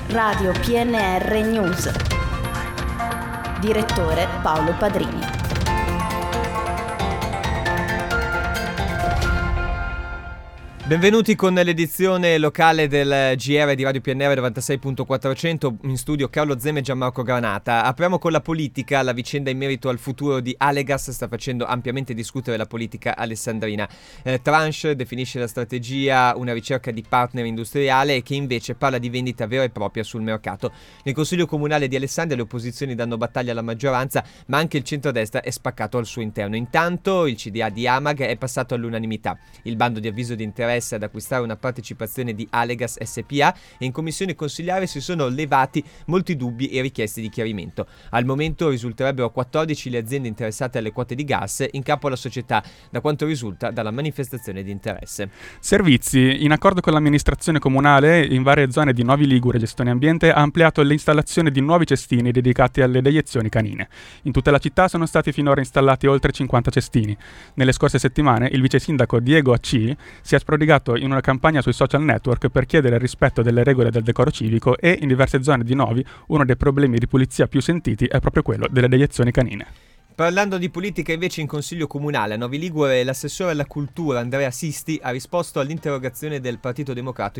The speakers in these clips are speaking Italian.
Radio PNR News. Direttore Paolo Padrini. Benvenuti con l'edizione locale del GR di Radio PNR 96.400, in studio Carlo Zeme e Gianmarco Granata. Apriamo con la politica. La vicenda in merito al futuro di Alegas sta facendo ampiamente discutere la politica alessandrina. Tranche definisce la strategia una ricerca di partner industriale, che invece parla di vendita vera e propria sul mercato. Nel Consiglio Comunale di Alessandria le opposizioni danno battaglia alla maggioranza, ma anche il centrodestra è spaccato al suo interno. Intanto il CDA di Amag è passato all'unanimità. Il bando di avviso di interesse ad acquistare una partecipazione di Alegas SPA, e in commissione consigliare si sono levati molti dubbi e richieste di chiarimento. Al momento risulterebbero 14 le aziende interessate alle quote di gas in capo alla società, da quanto risulta dalla manifestazione di interesse. Servizi. In accordo con l'amministrazione comunale, in varie zone di Novi Ligure Gestione Ambiente ha ampliato l'installazione di nuovi cestini dedicati alle deiezioni canine. In tutta la città sono stati finora installati oltre 50 cestini. Nelle scorse settimane il vice sindaco Diego Acci si è sprodigato in una campagna sui social network per chiedere il rispetto delle regole del decoro civico, e in diverse zone di Novi uno dei problemi di pulizia più sentiti è proprio quello delle deiezioni canine. Parlando di politica invece, in Consiglio Comunale a Novi Ligure l'assessore alla cultura Andrea Sisti ha risposto all'interrogazione del Partito Democratico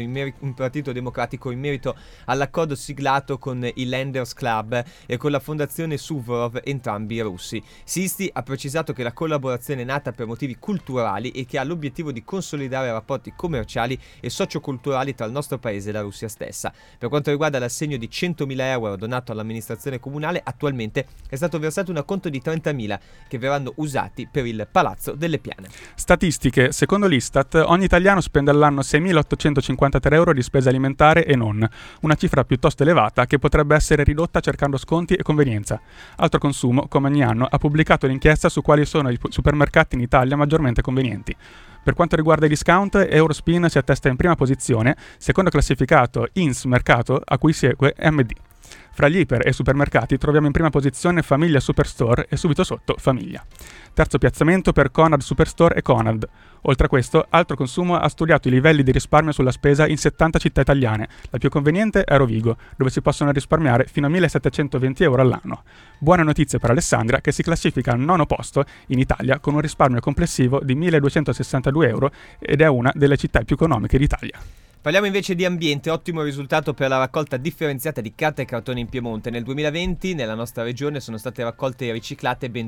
in merito all'accordo siglato con il Lenders Club e con la fondazione Suvorov, entrambi russi. Sisti ha precisato che la collaborazione è nata per motivi culturali e che ha l'obiettivo di consolidare rapporti commerciali e socioculturali tra il nostro paese e la Russia stessa. Per quanto riguarda l'assegno di 100.000 euro donato all'amministrazione comunale, attualmente è stato versato un acconto di 30.000 che verranno usati per il Palazzo delle Piane. Statistiche. Secondo l'Istat, ogni italiano spende all'anno 6.853 euro di spesa alimentare e non, una cifra piuttosto elevata che potrebbe essere ridotta cercando sconti e convenienza. Altro Consumo, come ogni anno, ha pubblicato l'inchiesta su quali sono i supermercati in Italia maggiormente convenienti. Per quanto riguarda i discount, Eurospin si attesta in prima posizione, secondo classificato Ins Mercato, a cui segue MD. Fra gli iper e supermercati troviamo in prima posizione Famiglia Superstore e subito sotto Famiglia. Terzo piazzamento per Conad Superstore e Conad. Oltre a questo, Altro Consumo ha studiato i livelli di risparmio sulla spesa in 70 città italiane. La più conveniente è Rovigo, dove si possono risparmiare fino a 1.720 euro all'anno. Buone notizie per Alessandria, che si classifica al 9° posto in Italia con un risparmio complessivo di 1.262 euro ed è una delle città più economiche d'Italia. Parliamo invece di ambiente. Ottimo risultato per la raccolta differenziata di carta e cartone in Piemonte. Nel 2020 nella nostra regione sono state raccolte e riciclate ben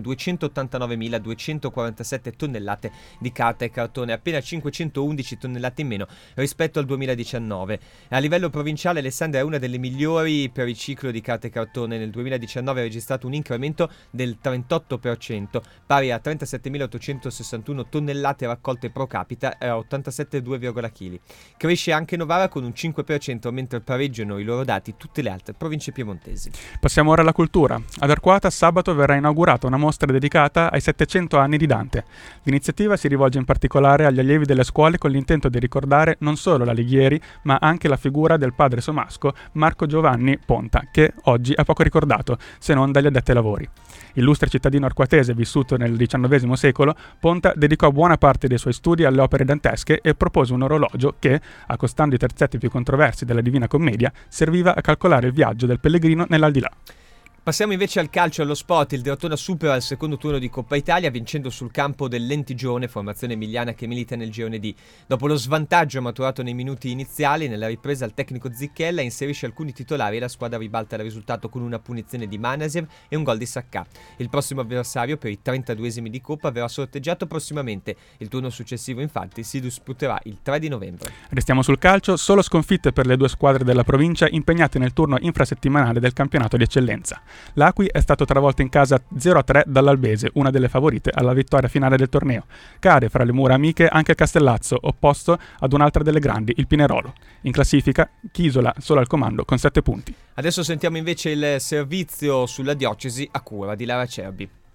289.247 tonnellate di carta e cartone, appena 511 tonnellate in meno rispetto al 2019. A livello provinciale Alessandria è una delle migliori per riciclo di carta e cartone. Nel 2019 ha registrato un incremento del 38%, pari a 37.861 tonnellate raccolte pro capita e a 87,2 kg. Cresce anche Novara con un 5%, mentre pareggiano i loro dati tutte le altre province piemontesi. Passiamo ora alla cultura. Ad Arquata sabato verrà inaugurata una mostra dedicata ai 700 anni di Dante. L'iniziativa si rivolge in particolare agli allievi delle scuole con l'intento di ricordare non solo l'Alighieri, ma anche la figura del padre somasco Marco Giovanni Ponta, che oggi è poco ricordato, se non dagli addetti ai lavori. Illustre cittadino arquatese vissuto nel XIX secolo, Ponta dedicò buona parte dei suoi studi alle opere dantesche e propose un orologio che, accostando i terzetti più controversi della Divina Commedia, serviva a calcolare il viaggio del pellegrino nell'aldilà. Passiamo invece al calcio e allo sport. Il Derotona supera il secondo turno di Coppa Italia vincendo sul campo del Lentigione, formazione emiliana che milita nel girone D. Dopo lo svantaggio maturato nei minuti iniziali, nella ripresa il tecnico Zicchella inserisce alcuni titolari e la squadra ribalta il risultato con una punizione di Manasiev e un gol di Sacca. Il prossimo avversario per i 32esimi di Coppa verrà sorteggiato prossimamente. Il turno successivo infatti si disputerà il 3 di novembre. Restiamo sul calcio, solo sconfitte per le due squadre della provincia impegnate nel turno infrasettimanale del campionato di eccellenza. L'Acqui è stato travolto in casa 0-3 dall'Albese, una delle favorite alla vittoria finale del torneo. Cade fra le mura amiche anche il Castellazzo, opposto ad un'altra delle grandi, il Pinerolo. In classifica, Chisola solo al comando con 7 punti. Adesso sentiamo invece il servizio sulla diocesi a cura di Lara Cerbi.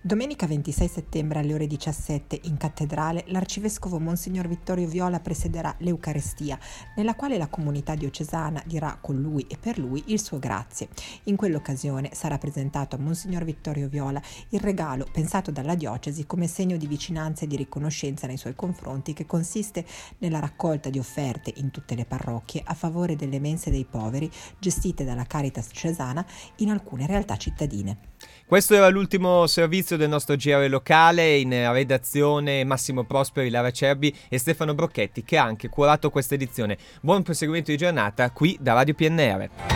Domenica 26 settembre alle ore 17 in cattedrale l'arcivescovo Monsignor Vittorio Viola presiederà l'Eucarestia, nella quale la comunità diocesana dirà con lui e per lui il suo grazie. In quell'occasione sarà presentato a Monsignor Vittorio Viola il regalo pensato dalla diocesi come segno di vicinanza e di riconoscenza nei suoi confronti, che consiste nella raccolta di offerte in tutte le parrocchie a favore delle mense dei poveri gestite dalla Caritas Cesana in alcune realtà cittadine. Questo era l'ultimo servizio del nostro GR locale. In redazione Massimo Prosperi, Lara Cerbi e Stefano Brocchetti, che ha anche curato questa edizione. Buon proseguimento di giornata qui da Radio PNR.